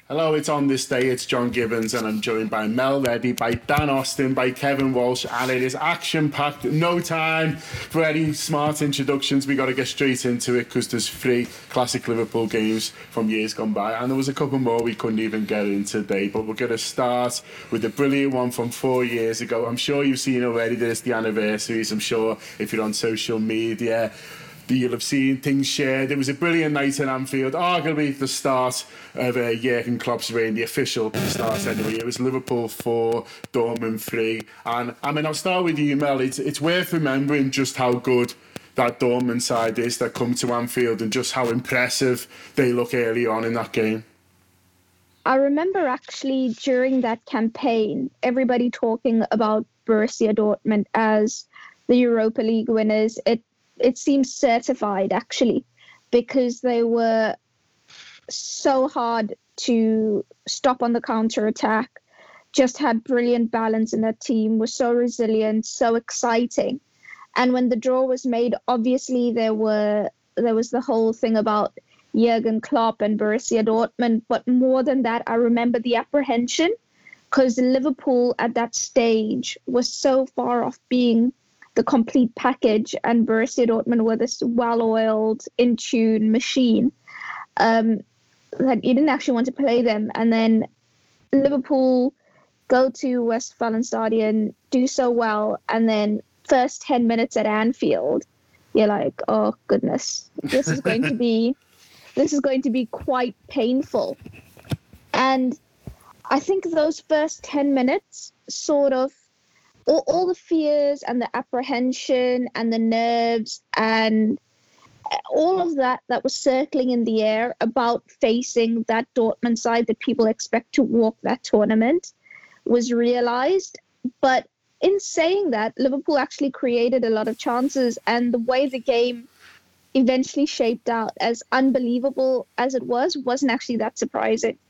Hello, it's On This Day, it's John Gibbons, and I'm joined by Mel Reddy, by Dan Austin, by Kevin Walsh, and it is action-packed, no time for any smart introductions. We got to get straight into it because there's 3 classic Liverpool games from years gone by, and there was a couple more we couldn't even get in today, but we're going to start with the brilliant one from 4 years ago. I'm sure you've seen already that it's the anniversaries. I'm sure if you're on social media, you'll have seen things shared. It was a brilliant night in Anfield, arguably the start of Jurgen Klopp's reign, the official start anyway. It was Liverpool 4, Dortmund 3. And I mean, I'll start with you, Mel. It's worth remembering just how good that Dortmund side is that come to Anfield and just how impressive they look early on in that game. I remember actually during that campaign, everybody talking about Borussia Dortmund as the Europa League winners. It seems certified, actually, because they were so hard to stop on the counter-attack, just had brilliant balance in their team, was so resilient, so exciting. And when the draw was made, obviously there was the whole thing about Jurgen Klopp and Borussia Dortmund. But more than that, I remember the apprehension, because Liverpool at that stage was so far off being the complete package, and Borussia Dortmund were this well-oiled, in-tune machine that you didn't actually want to play them. And then Liverpool go to Westfalenstadion, do so well, and then first 10 minutes at Anfield, you're like, oh goodness, this is going to be quite painful. And I think those first 10 minutes sort of all the fears and the apprehension and the nerves and all of that was circling in the air about facing that Dortmund side that people expect to walk that tournament was realized. But in saying that, Liverpool actually created a lot of chances, and the way the game eventually shaped out, as unbelievable as it was, wasn't actually that surprising.